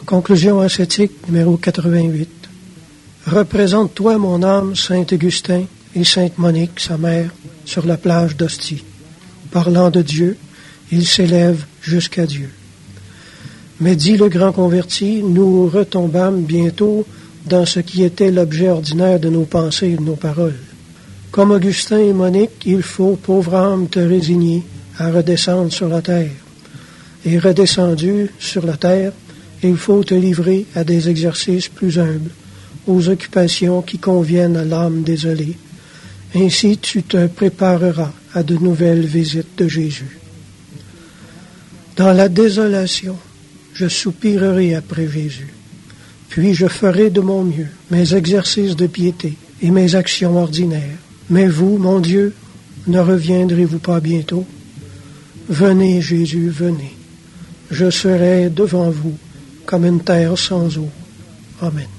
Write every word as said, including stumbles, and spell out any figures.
Conclusion ascétique numéro quatre-vingt-huit. Représente-toi, mon âme, saint Augustin et sainte Monique, sa mère, sur la plage d'Ostie. Parlant de Dieu, il s'élève jusqu'à Dieu. Mais dit le grand converti, nous retombâmes bientôt dans ce qui était l'objet ordinaire de nos pensées et de nos paroles. Comme Augustin et Monique, il faut, pauvre âme, te résigner à redescendre sur la terre. Et redescendu sur la terre, il faut te livrer à des exercices plus humbles, aux occupations qui conviennent à l'âme désolée. Ainsi tu te prépareras à de nouvelles visites de Jésus. Dans la désolation, je soupirerai après Jésus. Puis je ferai de mon mieux mes exercices de piété et mes actions ordinaires. Mais vous, mon Dieu, ne reviendrez-vous pas bientôt? Venez, Jésus, venez. Je serai devant vous comme une terre sans eau. Amen.